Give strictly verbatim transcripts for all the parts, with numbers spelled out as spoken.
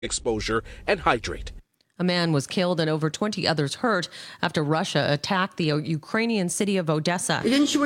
exposure and hydrate. A man was killed and over twenty others hurt after Russia attacked the Ukrainian city of Odessa.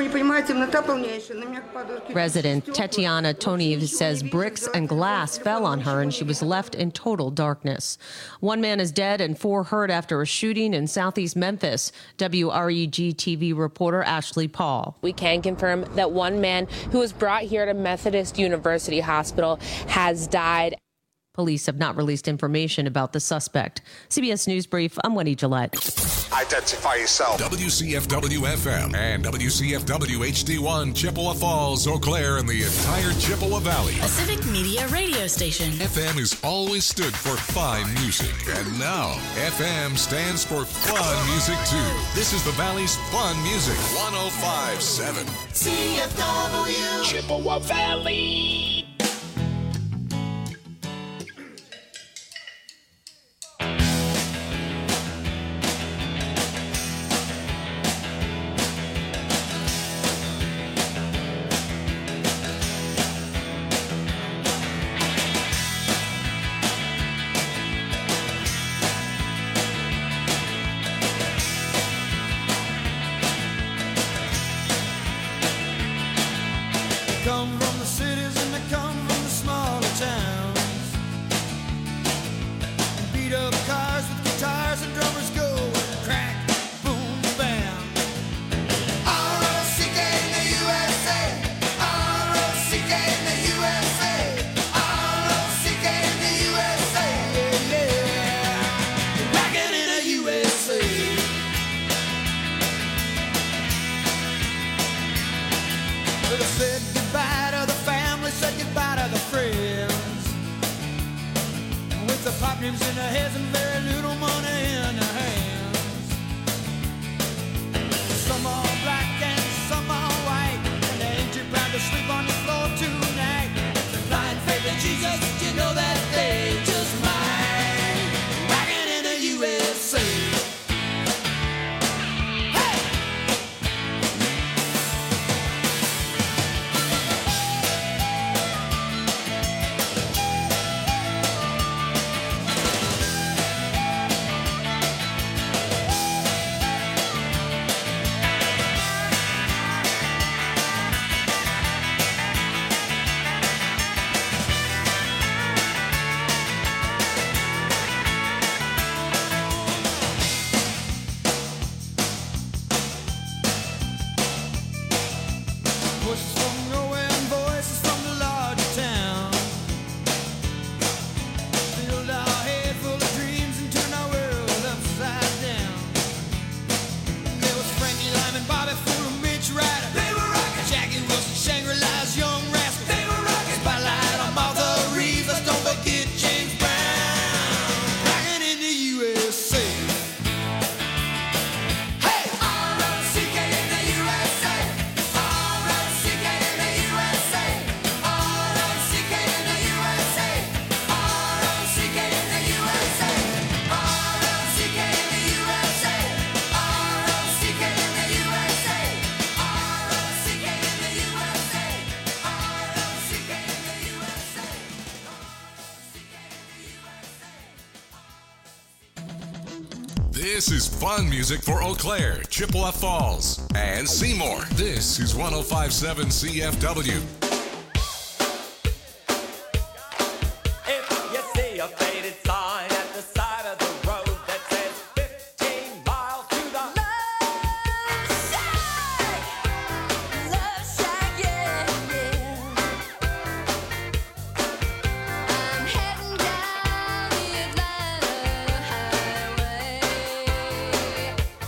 Resident Tetiana Toniev says bricks and glass fell on her and she was left in total darkness. One man is dead and four hurt after a shooting in southeast Memphis. W R E G T V reporter Ashley Paul. We can confirm that one man who was brought here to Methodist University Hospital has died. Police have not released information about the suspect. C B S News Brief, I'm Wendy Gillette. Identify yourself. W C F W F M and W C F W H D one, Chippewa Falls, Eau Claire, and the entire Chippewa Valley. A civic media radio station. F M has always stood for fine music, and now F M stands for fun music too. This is the Valley's fun music. one oh five point seven C F W Chippewa Valley. Come from the cities and they come from the smaller towns. Beat up cars with guitars and drummers go crack, boom, bam. R O C K in the U S A, R O C K in the U S A, R O C K in the U S A, yeah, rockin' in the U S A. Well, I said goodbye to the family, said goodbye to the friends. With the pop names in their heads and very little money in their hands. Some are black and some are white, and they ain't too proud to sleep on the floor tonight. The blind faith in Jesus, you know that they just might. Rockin' in the U S A. Voices from nowhere and voices from the larger town. Filled our head full of dreams and turned our world upside down. There was Frankie Lyman, Bobby Fuller, Mitch Ryder. They were rockin'. Jackie Wilson, Shangri-La's Young Rascals. They were rockin'. Spotlight on Martha Reeves. Let's don't forget James Brown. Rockin' in the U S A. Hey! R O C K in the U S A. R O C K in the U S A. R O C K in the U S A. R O C K in the U S A. R O C K in the U S A. R O C K in the U S A. R O C K in the U S A. R O C K in the U S A. This is fun music for Eau Claire, Chippewa Falls, and Seymour. This is one oh five point seven C F W. If you see a faded sign at the side of the road that says fifteen miles to the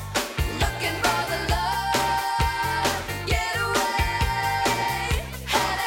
Looking for the love, get away.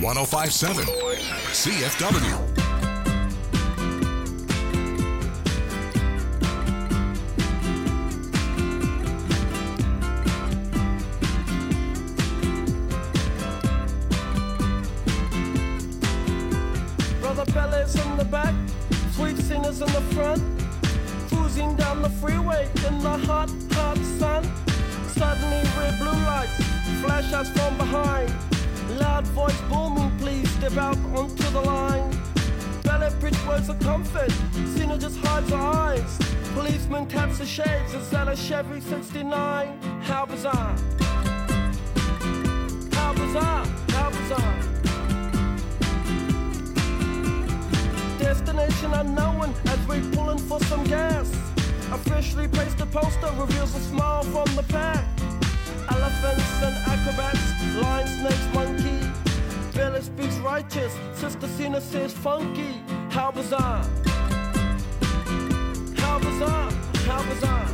one oh five point seven C F W. Brother Pelle's in the back, sweet singers in the front, cruising down the freeway in the hot, hot sun. Suddenly red blue lights flash us from behind. Loud voice booming, please step out onto the line. Ballet preach words of comfort, Cena just hides her eyes. Policeman taps the shades, is that a Chevy sixty-nine? How bizarre, how bizarre, how bizarre. Destination unknown as we pulling for some gas. Officially placed a poster, reveals a smile from the pack. Elephants and acrobats, lion, snakes, monkey. Billy speaks righteous, Sister Cena says funky. How bizarre, how bizarre, how bizarre.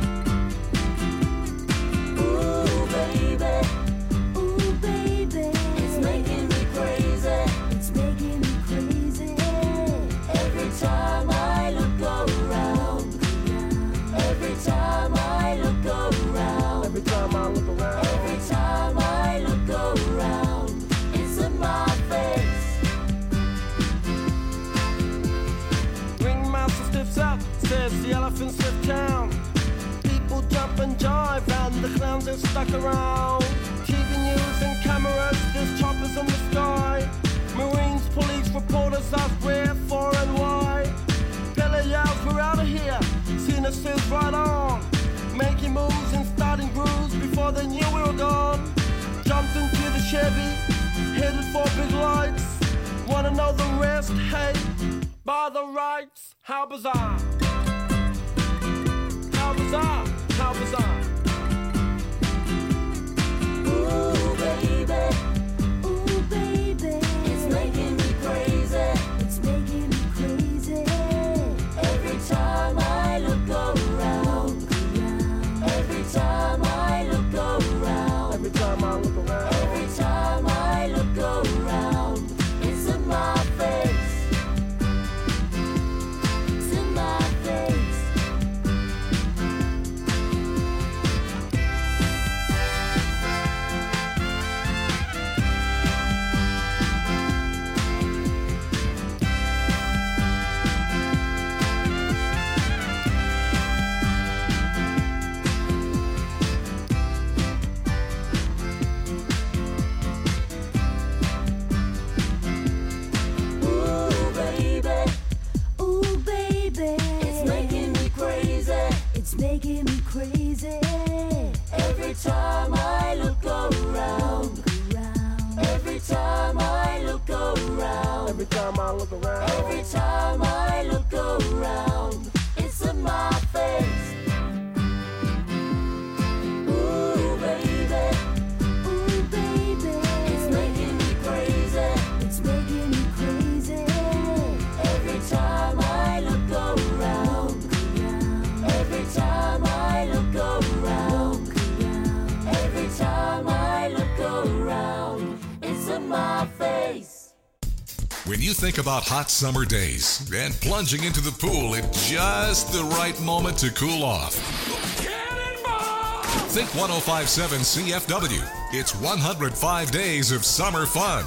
Ooh, baby, ooh, baby, it's making me crazy, it's making me crazy. Every time I look around, every time I look around, Every time I look around, every time I look around, it's in my face. Ringmaster stiffs up, says the elephants lift town. People jump and jive and the clowns are stuck around. T V news and cameras, there's choppers in the sky. Marines, police, reporters ask where, for and why. Pele yells, we're out of here. Cena says right on. Making moves and starting grooves before they knew we were gone. Jumped into the Chevy, headed for big lights. Wanna know the rest? Hey, by the rights. How bizarre, how bizarre, how bizarre. Ooh, baby, ooh, baby, it's making me crazy, it's making me crazy. Every time I look around, every time I look around, Every time I look around, every time I look around, it's in my face, it's in my face. Ooh, baby, ooh, baby, it's making me crazy, it's making me crazy. Every time I look around, every time I look around, every time I look around. every time I look around, it's in my face. Ooh, baby, ooh, baby, it's making me crazy, it's making me crazy. Every time I look around, every time I look around, every time I look around, it's in my face. When you think about hot summer days and plunging into the pool at just the right moment to cool off, think one oh five point seven C F W. It's one hundred five days of summer fun.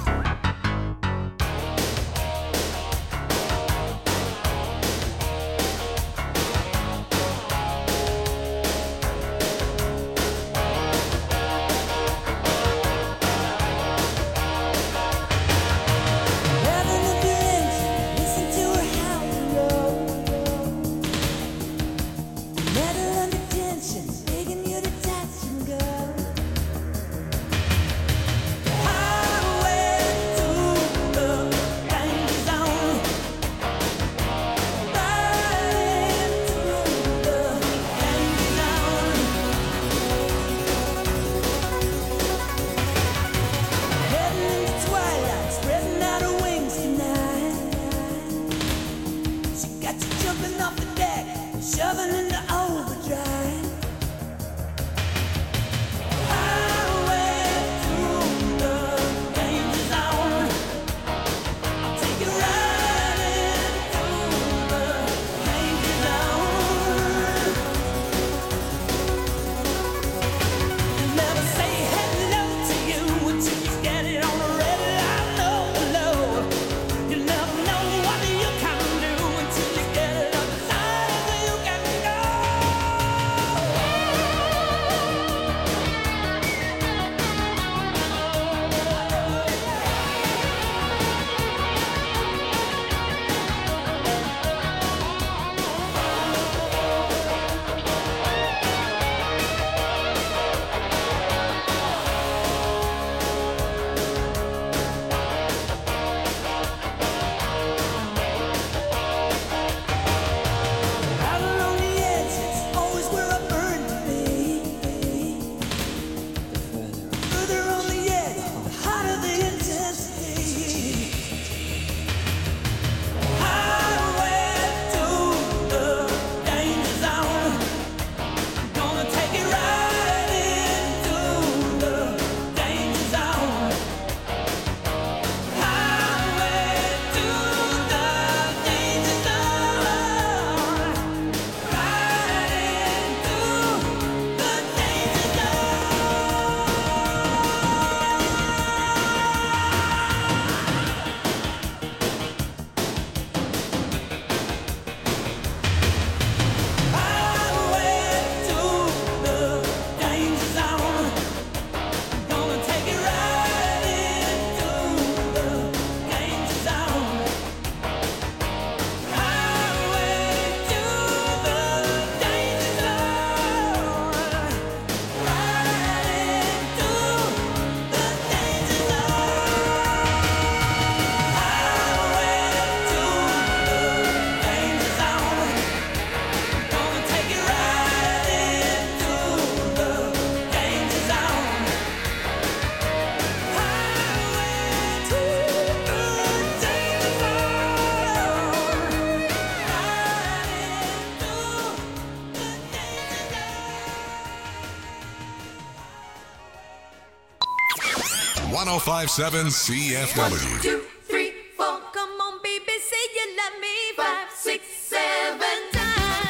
one oh five point seven C F W. One, two, three, four. Come on, baby, say you love me. Five, six, seven times.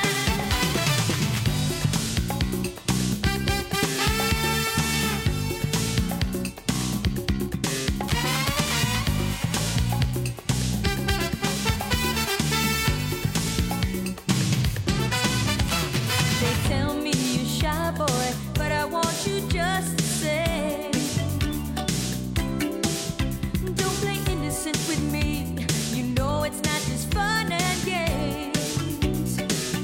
They tell me you're shy, boy, but I want you just the same. Don't play innocent with me. You know it's not just fun and games.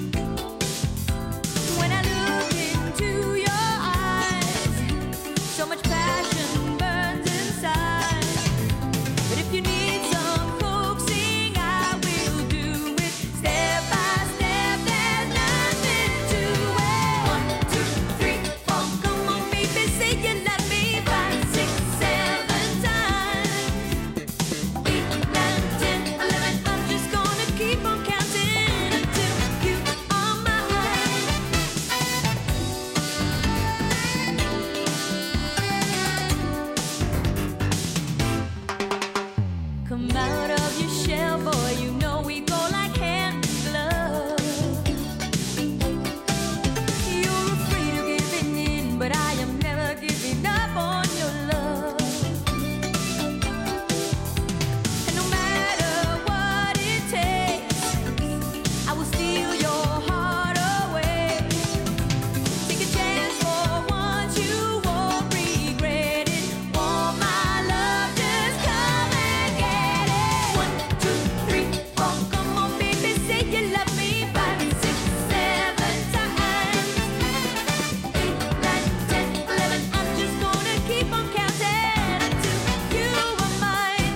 When I look into your eyes, so much passion burns inside. But if you need some coaxing, I will do it step by step. There's nothing to it. One, two, three, four. Come on, baby, say you love me. Five, six, seven times. Eight, nine, ten, eleven. I'm just gonna keep on counting until you are mine. Come out of your shell, boy. You know we go like hand in glove. You're afraid of giving in, but I am never giving up on your love. And no matter what it takes, I will steal your heart away. Take a chance for once, you won't regret it. Want my love, just come and get it. One, two, three, four. Come on, baby, say you love me. Five, six, seven times. Eight, nine, ten, eleven. I'm just gonna keep on counting until you are mine.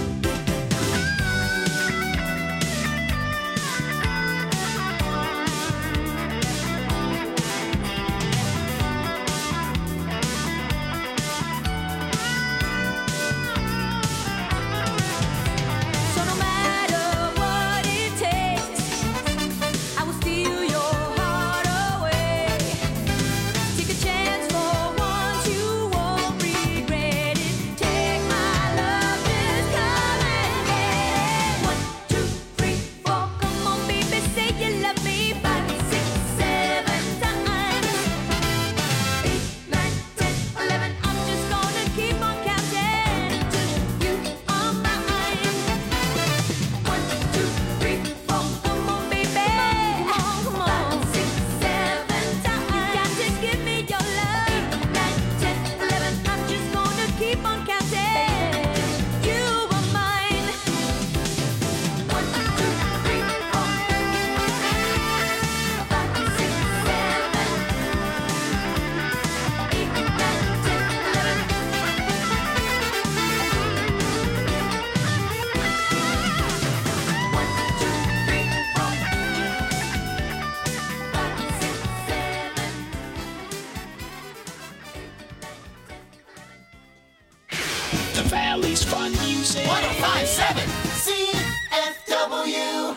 So no matter what it takes, I will steal your heart away. Take a chance for once, you won't regret it. Take my love, just come and get it. One, two, three, four. Come on, baby, say you love me. Five, six, seven times. Eight, nine, ten, eleven. I'm just gonna keep on counting until you are mine. One, two, three, four. Come on, baby. Come on, Five, six, seven times. You got to give me your love. Eight, nine, ten, eleven. I'm just gonna keep on counting. You are mine. One, two, three, four. Five, six, seven. Eight, nine, ten, eleven. One, two, three, four. Five, six, seven. The Valley's Fun Music. one oh five point seven C F W.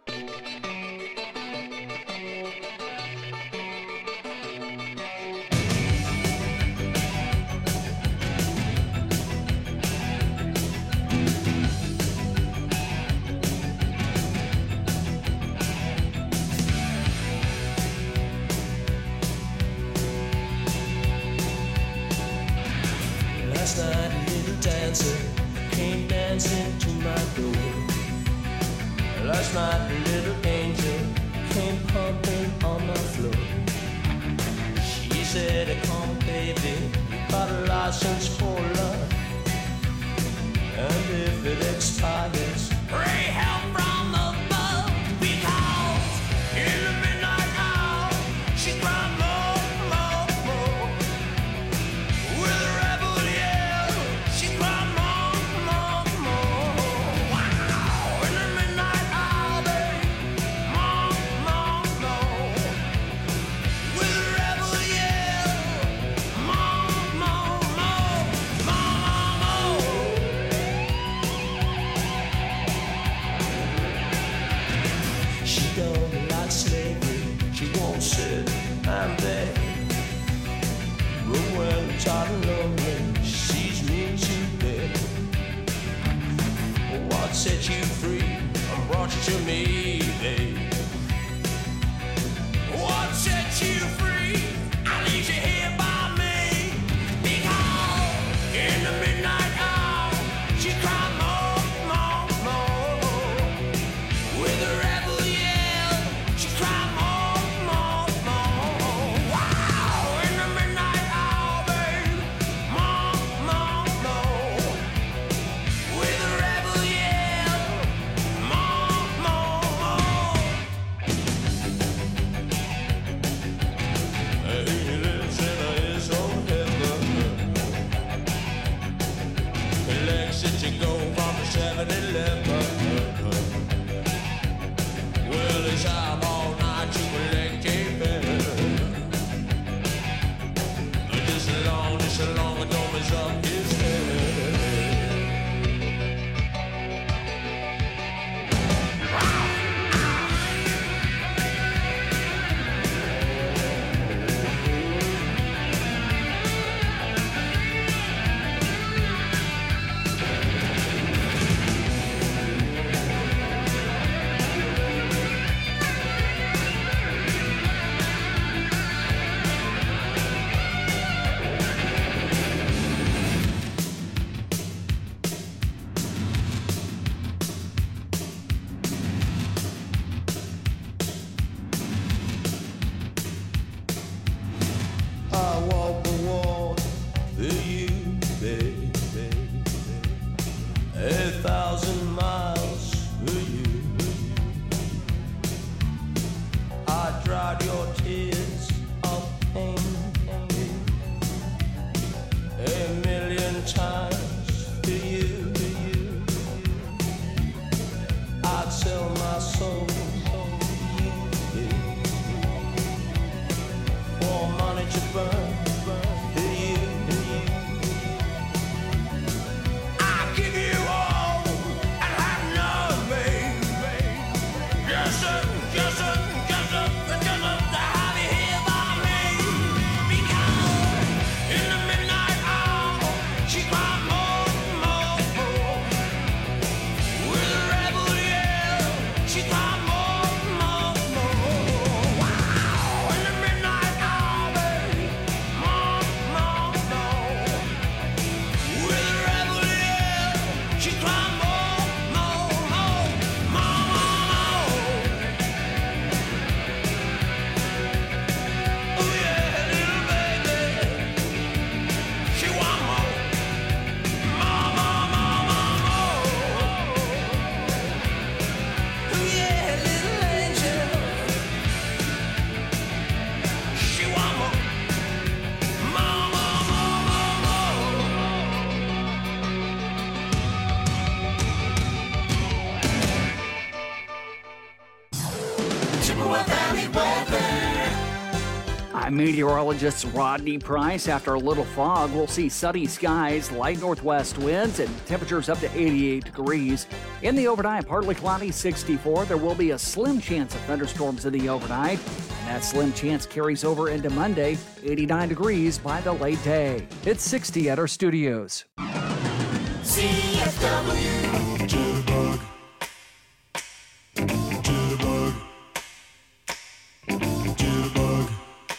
Last night a little dancer came dancing to my door. Last night a little angel came pumping on my floor. She said, come baby, got a license for love. And if it expires, pray help from above. Because in the midnight hour, she cried more, more, more. With a rebel yell, she cried more, more, more. Wow! In the midnight hour, babe, more, more, more. With a rebel yell, more, more, more, more, more. She don't like slavery, she won't sit and beg. But when tired and lonely, she sees me, she set you free and brought you to me, babe. What set you free? I leave you here by me. Because in the midnight hour, she cried more, more, more. With a rebel yell, she cried more, more, more. Wow! In the midnight hour, babe, more, more, more. With a rebel yell, more, more, more. He lives in his own heaven. He likes it to go from the seven eleven. Well, he's out all night to collect a bill. Just as long, just as long as dome is up his head. I walk the wall for you, baby. A thousand miles for you. I dried your tears of pain a million times for you. I'd sell my soul for you. For money to burn, to you. I'll give you all and have none, babe. Yes, sir, yes, sir, yes, sir, yes, sir, to have you here by me. Because in the midnight hour, she cried more, more, more. With a rebel yell, she cried more, more, more. Wow, in the midnight hour, babe, more, more, more. With a rebel yell, she cried more, more, more, more, more. Oh yeah, little baby, she want more, more, more, more, more, more. Oh yeah, little angel, she want more, more, more, more, more, more. Chippewa Valley weather. I'm meteorologist Rodney Price. After a little fog, we'll see sunny skies, light northwest winds, and temperatures up to eighty-eight degrees. In the overnight, partly cloudy, sixty-four. There will be a slim chance of thunderstorms in the overnight, and that slim chance carries over into Monday, eighty-nine degrees by the late day. It's sixty at our studios. C F W. Jitterbug. Jitterbug. Jitterbug.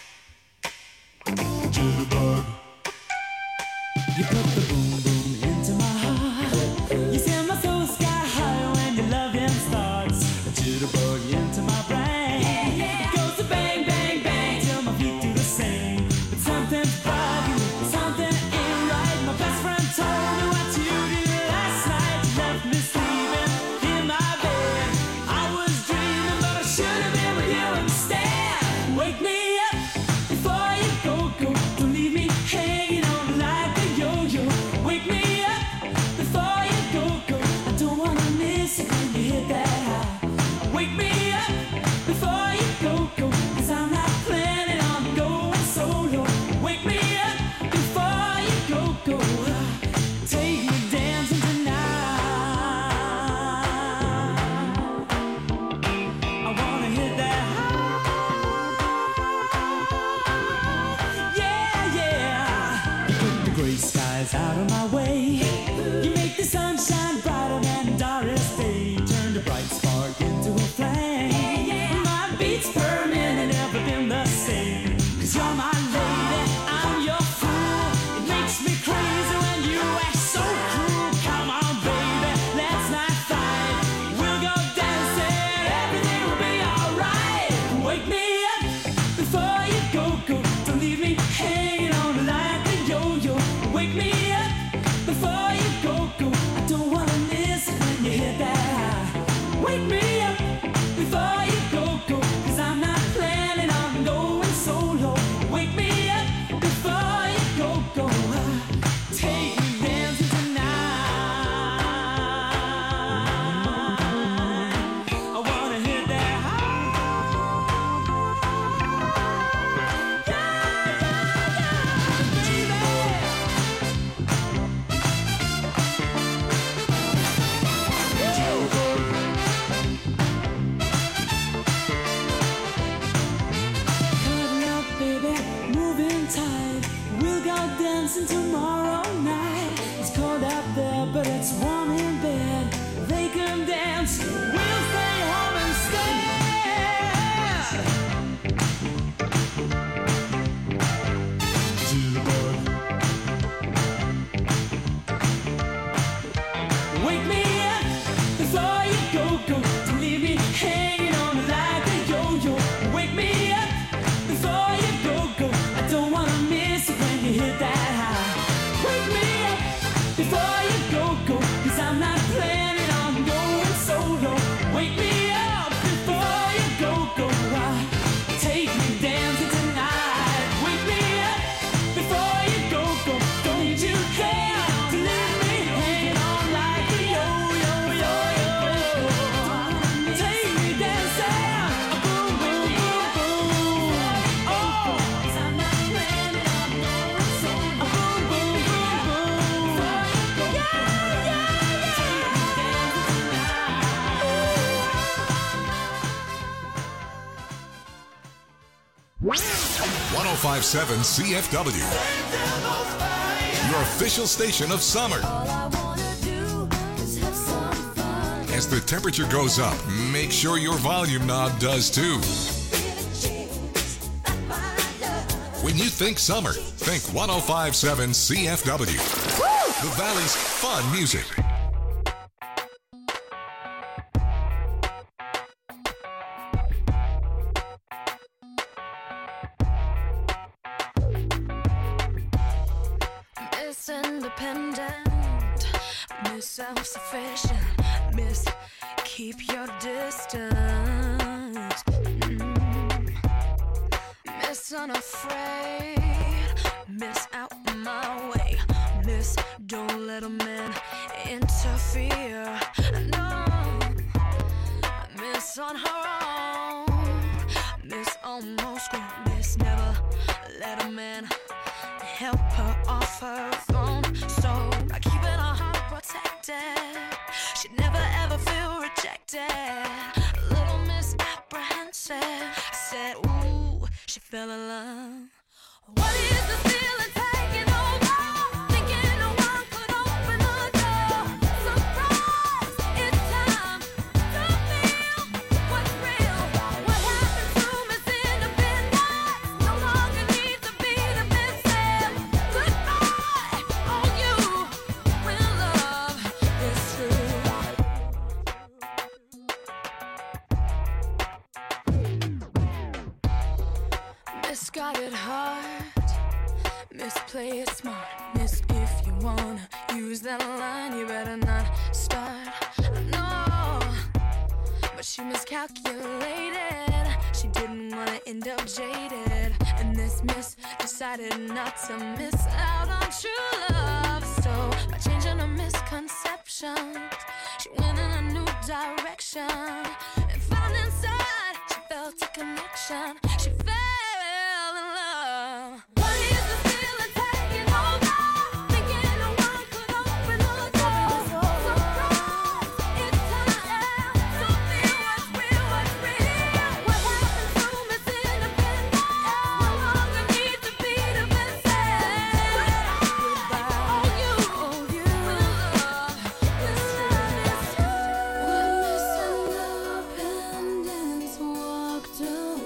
Jitterbug. You put the boom boom into my heart. You send my soul sky high when your loving starts. A jitterbug into my brain. It goes to bang, bang, bang till my feet do the same. But something's bugging, something ain't right. My best friend told me what you did last night. You left me sleeping in my bed. I was dreaming, but I should have been with you instead. Wake me up before you go, go. Don't leave me hanging on like a yo-yo. it's permanent and never been the same. Cause you're my lady, I'm your fool. It makes me crazy when you act so cruel. Come on, baby, let's not fight. We'll go dancing, everything will be alright. Wake me up before you go, go. Don't leave me hanging on like a yo-yo. Wake me up before you go, go. I don't wanna miss it when you hit that high. Wake me up before you go, go. Cause I'm not planning on going solo. Wake me up before you go, go. Take me dancing tonight. I wanna hit that Cutting up, baby, moving tight. We'll go dancing tomorrow night. It's cold out there, but it's warm in bed. They can dance, we'll stay home instead. Wake me up before you go, go. Don't leave me hanging on like a yo-yo. Wake me up before you go, go. I don't wanna miss it when you hit that high. Wake me up before you go, go. Cause I'm not planning on going solo. Wake me up before you go, go. Take me dancing tonight. Wake me up before you go, go. Don't need you there to leave me hanging on like a yo-yo, yo-yo. Take me dancing, boom, boom, boom, boom. Oh, 'cause I'm not planning on going solo. Boom, boom, boom, boom. Yeah, yeah, yeah. Take me dancing one oh five point seven C F W, your official station of summer. As the temperature goes up, make sure your volume knob does too. When you think summer, think one oh five point seven C F W, the Valley's fun music. Miss Independent, Miss Self-Sufficient, Miss Keep Your Distance, mm. Miss Unafraid, Miss Out My Way, Miss Don't Let a Man Interfere, no, Miss On Her Own, Miss Almost Grown, Miss Never Let a Man help her off her throne. So by keeping her heart protected, she'd never ever feel rejected. Little Miss Apprehensive, I said, ooh, she fell in love. What is the feeling taking over? Thinking no one could open the door. Surprise, it's time to feel what's real. What happened to Miss Independence no longer needs to be defensive. Goodbye, all you when love is true. Miss got it hard, Miss play it smart, Miss if you wanna use that line, you better not start. No, but she miscalculated. She didn't wanna end up jaded, and this miss decided not to miss out on true love. So by changing her misconceptions, she went in a new direction and found inside she felt a connection. She fell in love. What is the feeling taking over? Thinking no one could open the door. Surprise, it's time to feel what's real, what's real. What happened to Miss Independence no longer needs to be defensive. Goodbye, all you, all you when love is true. When Miss Independence walked away,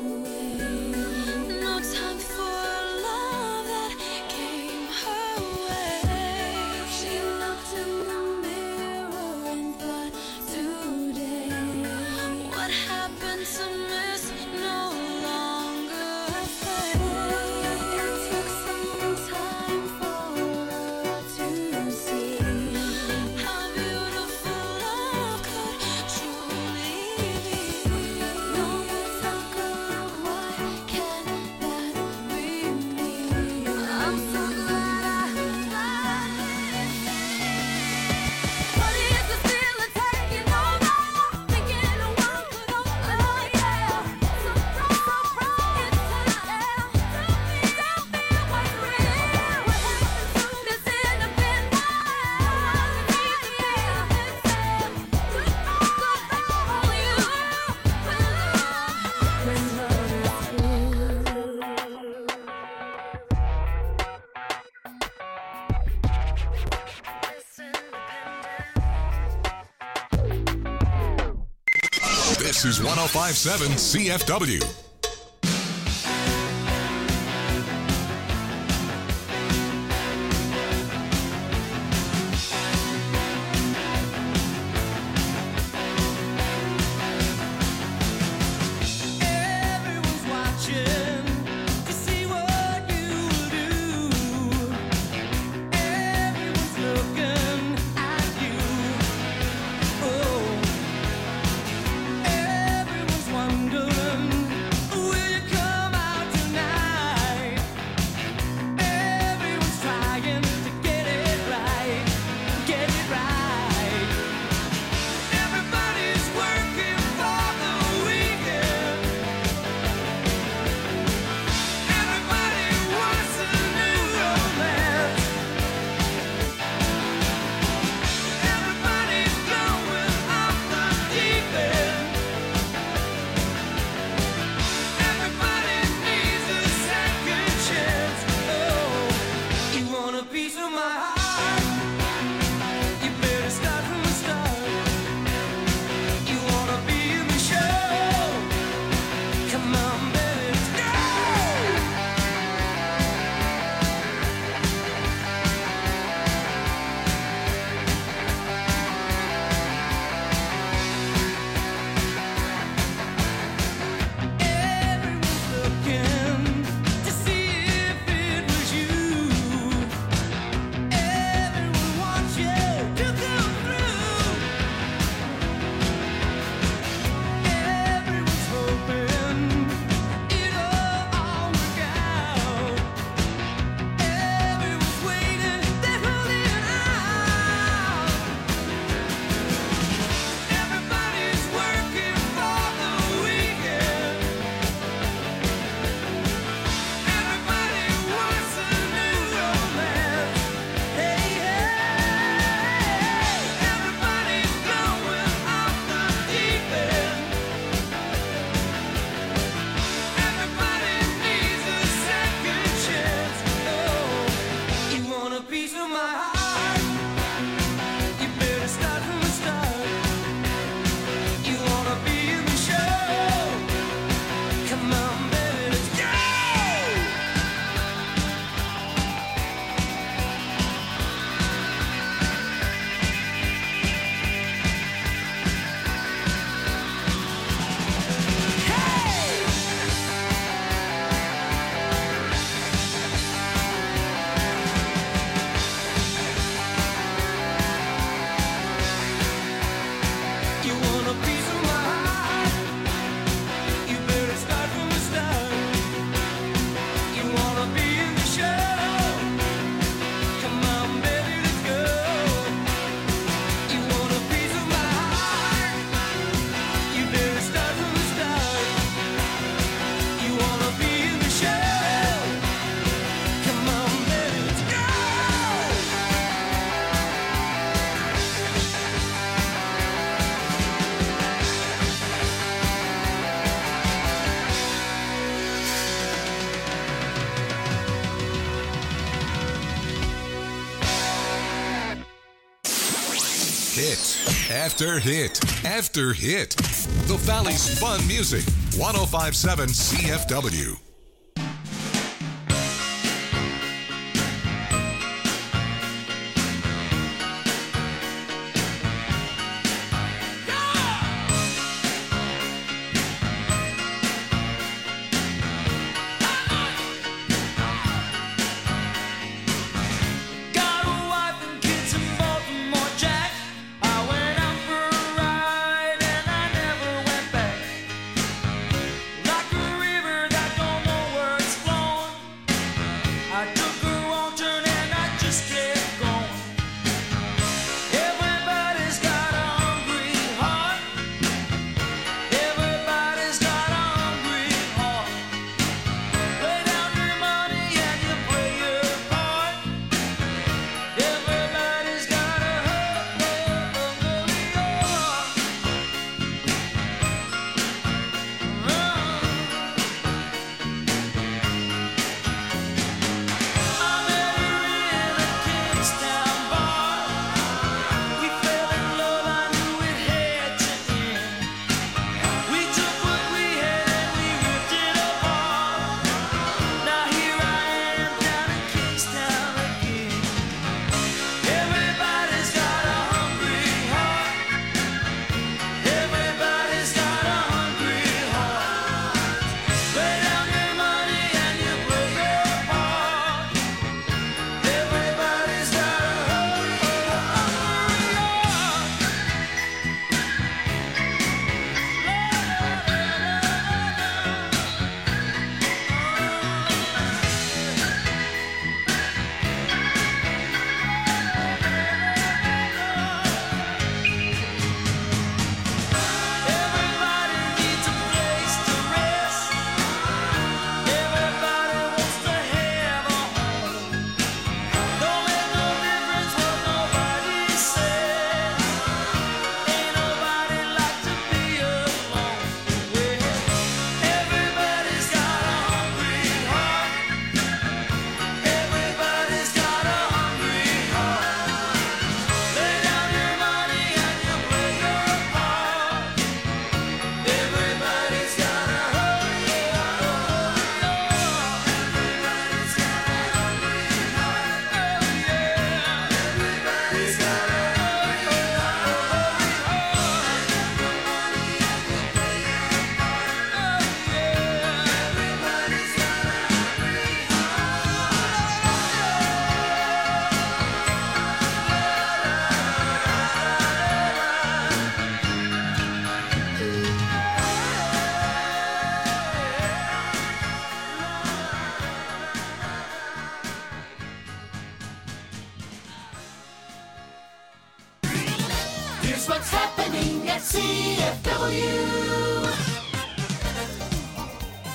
This is one oh five point seven C F W. Everyone's watching to see what you do. Everyone's looking at you. Oh, everyone's wondering, will you come out tonight? Everyone's trying to get it right, get it right. Everybody's working for the weekend. Everybody wants a new romance. Everybody's going off the deep end. Everybody needs a second chance. Oh, you want a piece of my heart? You better start from the start. You wanna be in the show? Come on, baby, let's go. Everyone's looking to see if it was you. Everyone wants you to come through. Everyone's hoping it'll all work out. Everyone's waiting, they're holding out. Everybody's working for the weekend. Everybody wants a new romance. Hey, hey, everybody's going off the deep end. Everybody needs a second chance. Oh, you want a piece of my heart? You better start from the start. You wanna be in the show? Come on, baby, let's go. You want a piece of my heart? You better start from the start. You wanna be in the show? Come on, baby, let's go. You want a piece of my heart? You better start from the start. You wanna be in the show? Come on, baby, let's go. Hit after hit after hit. The Valley's fun music. one oh five point seven C F W. Got a wife and kids in Baltimore, Jack. I went out for a ride and I never went back. Like a river that don't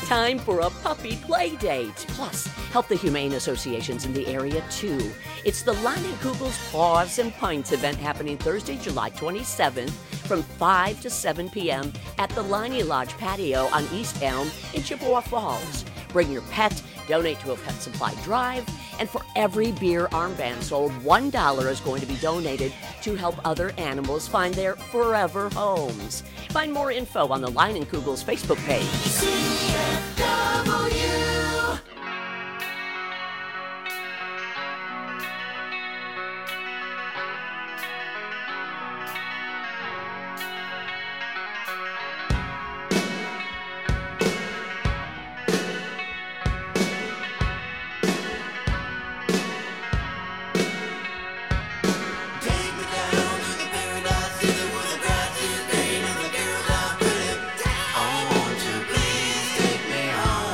time for a puppy play date. Plus, help the humane associations in the area, too. It's the Lonnie Kugel's Paws and Pints event happening Thursday, July twenty-seventh from five to seven p.m. at the Lonnie Lodge patio on East Elm in Chippewa Falls. Bring your pet, donate to a pet supply drive, and for every beer armband sold, one dollar is going to be donated to help other animals find their forever homes. Find more info on the Line and Kugel's Facebook page. C F W. I want you, please take me home.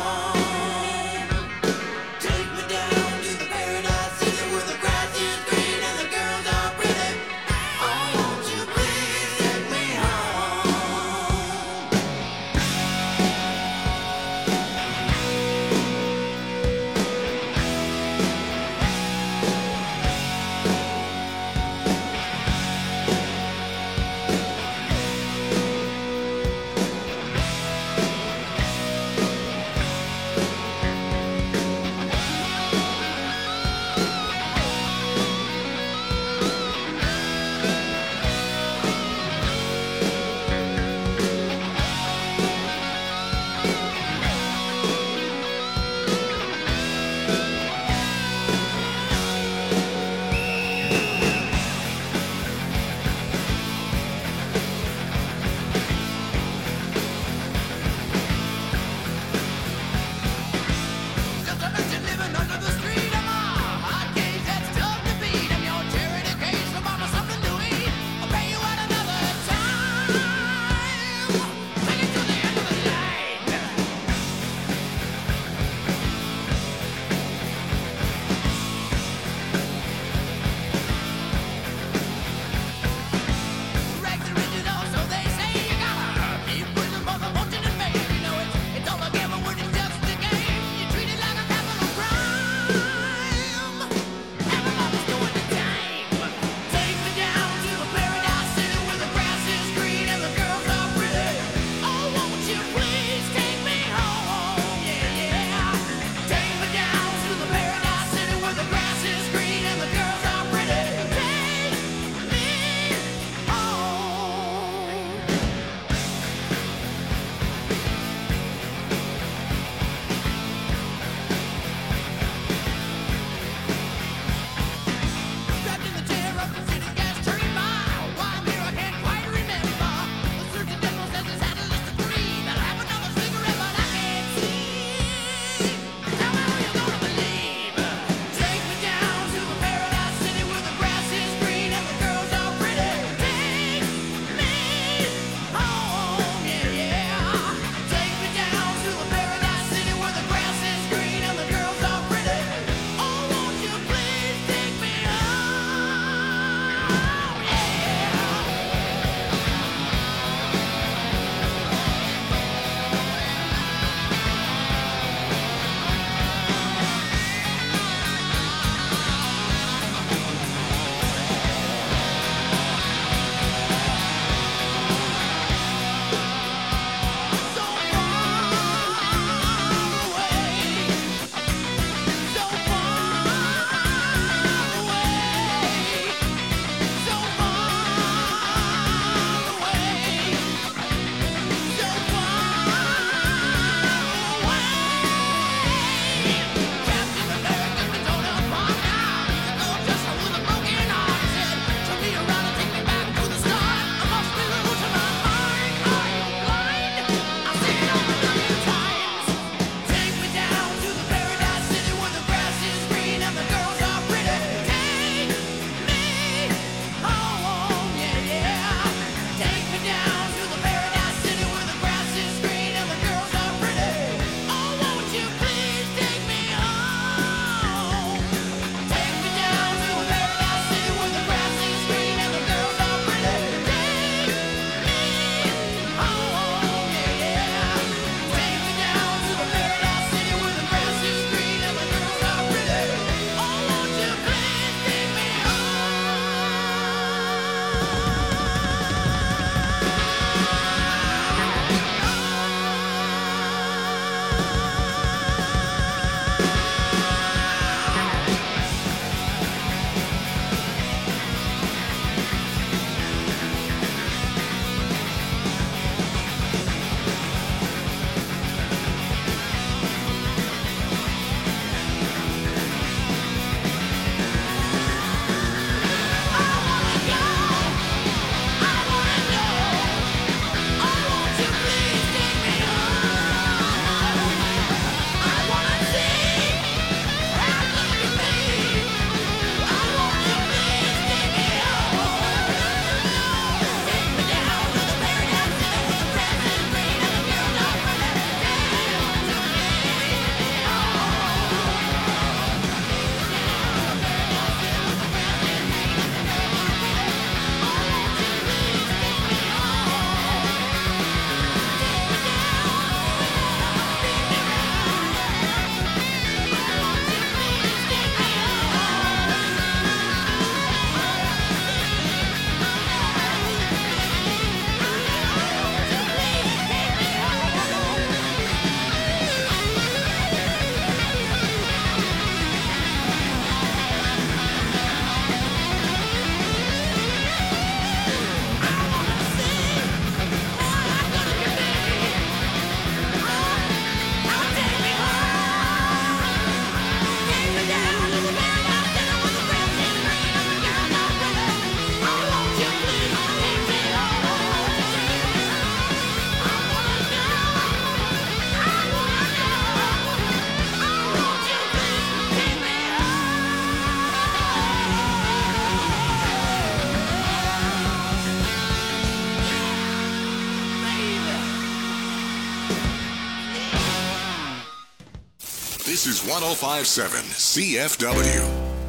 This is one oh five point seven C F W.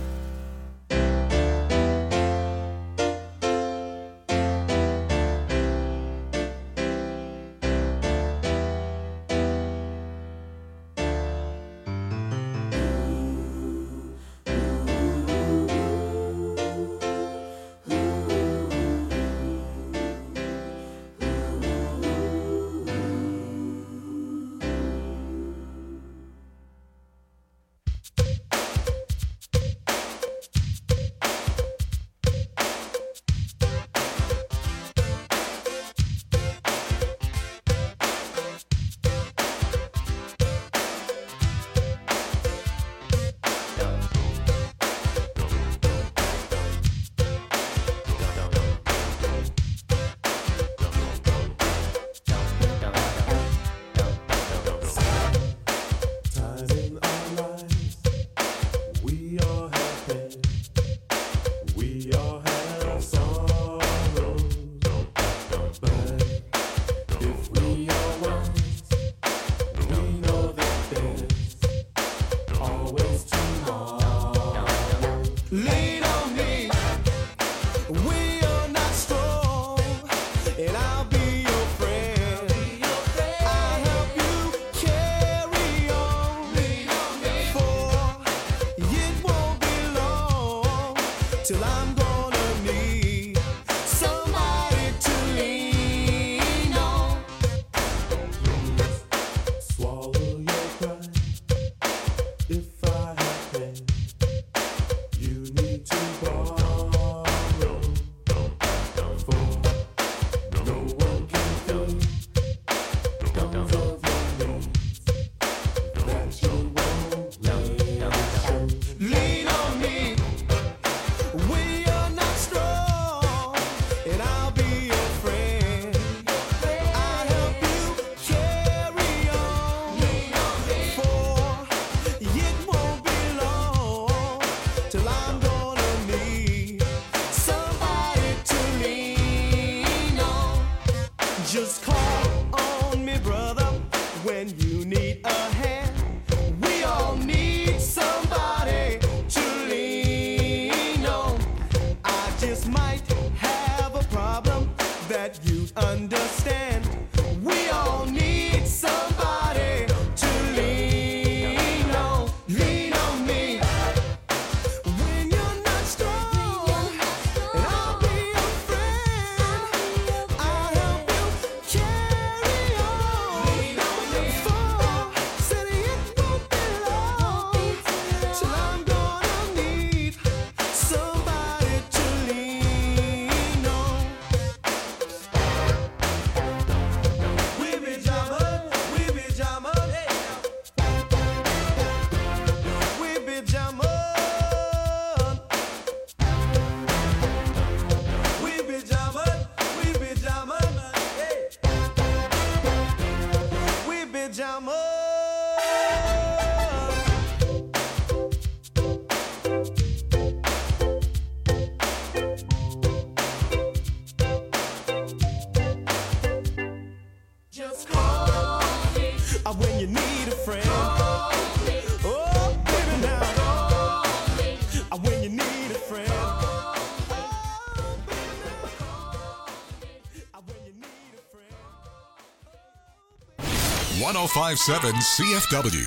one oh five point seven C F W.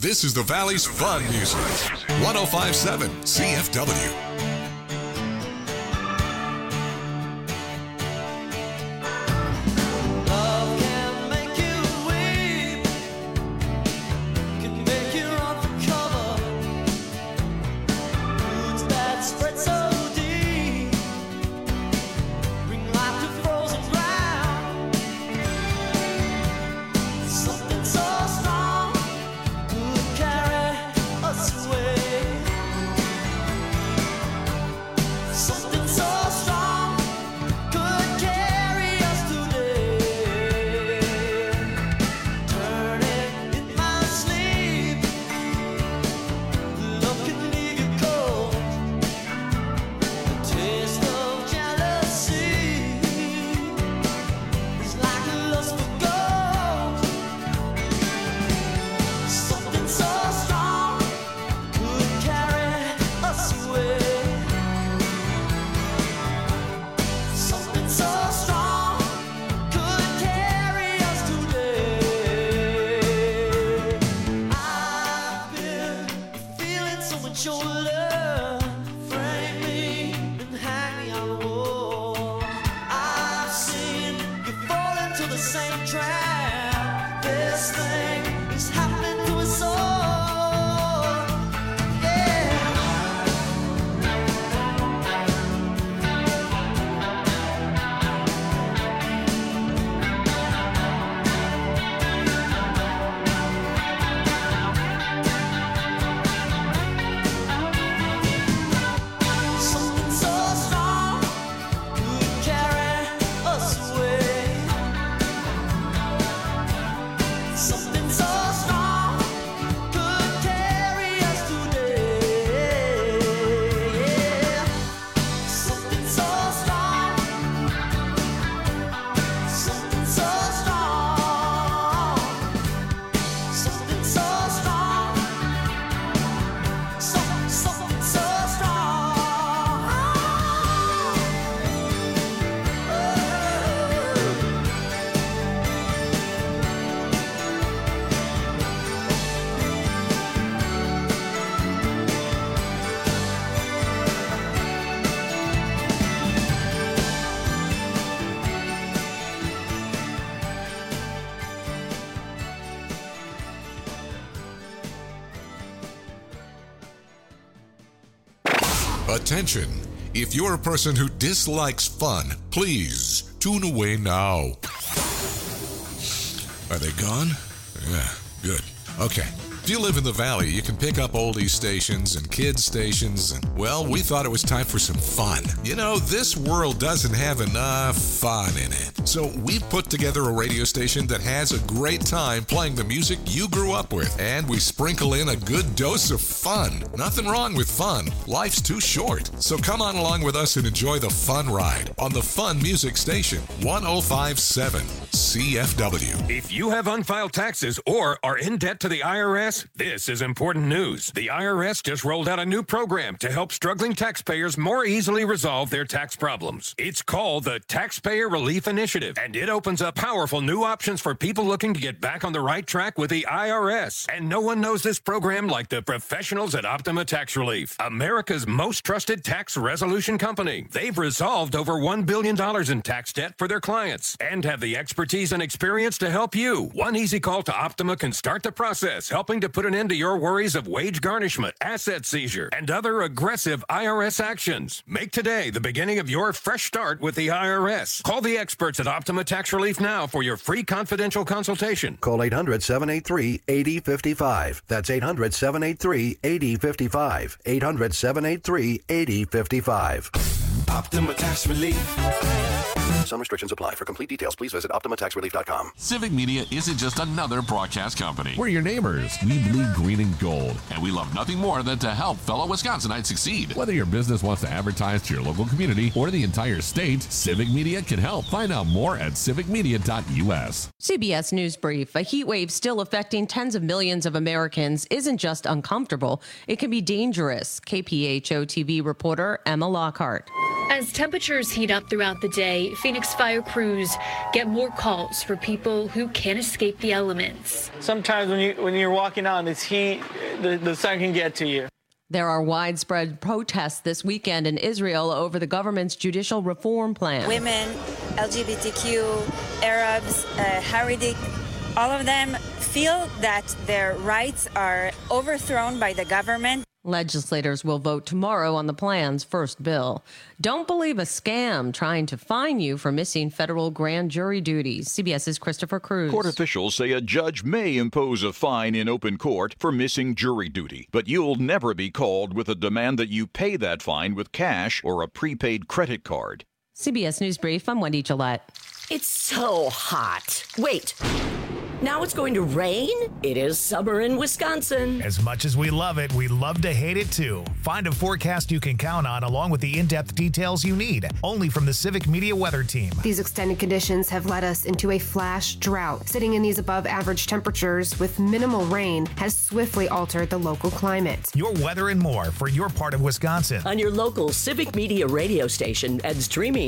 This is the Valley's Fun Music. one oh five point seven C F W. Love can make you weep, can make you run for cover. Roots that spread so deep, bring life to frozen ground. Something so strong could carry us away. Something so strong could carry us today. Turn it in my sleep. Love can leave you cold. The taste of jealousy is like a lust for gold. Something so strong could carry us away. Something so strong could carry us today. I've been feeling so much your love, frame me and hang me on the wall. I've seen you fall into the same trap. This thing is happening to us all. Yeah. Something so strong could carry us away. Something so strong could carry us today. Something so strong, something so strong, something so strong, some, something so strong. Attention. If you're a person who dislikes fun, please tune away now. Are they gone? Yeah, good. Okay. If you live in the Valley, you can pick up oldies stations and kids stations, and, well, we thought it was time for some fun. You know, this world doesn't have enough fun in it. So we put together a radio station that has a great time playing the music you grew up with, and we sprinkle in a good dose of fun. Nothing wrong with fun. Life's too short. So come on along with us and enjoy the fun ride on the Fun Music Station, one oh five point seven C F W. If you have unfiled taxes or are in debt to the I R S, this is important news. The I R S just rolled out a new program to help struggling taxpayers more easily resolve their tax problems. It's called the Taxpayer Relief Initiative, and it opens up powerful new options for people looking to get back on the right track with the I R S. And no one knows this program like the professionals at Optima Tax Relief, America's most trusted tax resolution company. They've resolved over one billion dollars in tax debt for their clients and have the expertise and experience to help you. One easy call to Optima can start the process, helping to put an end to your worries of wage garnishment, asset seizure, and other aggressive I R S actions. Make today the beginning of your fresh start with the I R S. Call the experts at Optima Tax Relief now for your free confidential consultation. Call eight hundred, seven eight three, eight oh five five. That's eight hundred, seven eight three, eight oh five five. eight hundred, seven eight three, eight oh five five. Optima Tax Relief. Some restrictions apply. For complete details, please visit optima tax relief dot com. Civic Media isn't just another broadcast company. We're your neighbors. We bleed green and gold. And we love nothing more than to help fellow Wisconsinites succeed. Whether your business wants to advertise to your local community or the entire state, Civic Media can help. Find out more at civic media dot u s. C B S News Brief. A heat wave still affecting tens of millions of Americans isn't just uncomfortable, it can be dangerous. K P H O T V reporter Emma Lockhart. As temperatures heat up throughout the day, Phoenix fire crews get more calls for people who can't escape the elements. Sometimes when, you, when you're walking out in this heat, the, the sun can get to you. There are widespread protests this weekend in Israel over the government's judicial reform plan. Women, L G B T Q, Arabs, uh, Haredi, all of them feel that their rights are overthrown by the government. Legislators will vote tomorrow on the plan's first bill. Don't believe a scam trying to fine you for missing federal grand jury duties. CBS's Christopher Cruz. Court officials say a judge may impose a fine in open court for missing jury duty, but you'll never be called with a demand that you pay that fine with cash or a prepaid credit card. C B S News Brief, I'm Wendy Gillette. It's so hot. Wait. Now it's going to rain? It is summer in Wisconsin. As much as we love it, we love to hate it too. Find a forecast you can count on along with the in-depth details you need, only from the Civic Media Weather Team. These extended conditions have led us into a flash drought. Sitting in these above average temperatures with minimal rain has swiftly altered the local climate. Your weather and more for your part of Wisconsin. On your local Civic Media radio station and streaming